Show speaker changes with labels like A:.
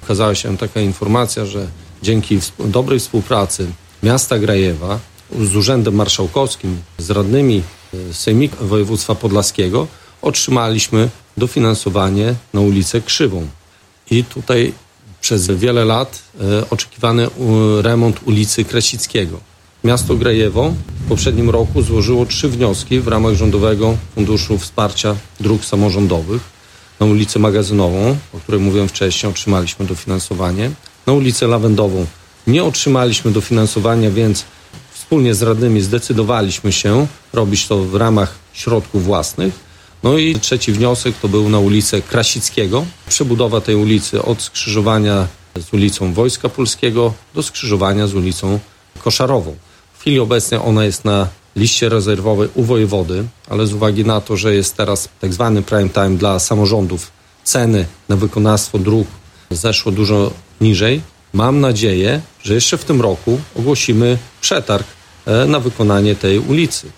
A: ukazała się taka informacja, że dzięki dobrej współpracy miasta Grajewa z Urzędem Marszałkowskim, z radnymi Sejmiku Województwa Podlaskiego otrzymaliśmy dofinansowanie na ulicę Krzywą. I tutaj przez wiele lat oczekiwany remont ulicy Krasickiego. Miasto Grajewo w poprzednim roku złożyło 3 wnioski w ramach Rządowego Funduszu Wsparcia Dróg Samorządowych. Na ulicę Magazynową, o której mówiłem wcześniej, otrzymaliśmy dofinansowanie. Na ulicę Lawendową nie otrzymaliśmy dofinansowania, więc wspólnie z radnymi zdecydowaliśmy się robić to w ramach środków własnych. No i trzeci wniosek to był na ulicę Krasickiego. Przebudowa tej ulicy od skrzyżowania z ulicą Wojska Polskiego do skrzyżowania z ulicą Koszarową. W chwili obecnej ona jest na liście rezerwowej u wojewody, ale z uwagi na to, że jest teraz tak zwany prime time dla samorządów, ceny na wykonawstwo dróg zeszło dużo niżej. Mam nadzieję, że jeszcze w tym roku ogłosimy przetarg na wykonanie tej ulicy.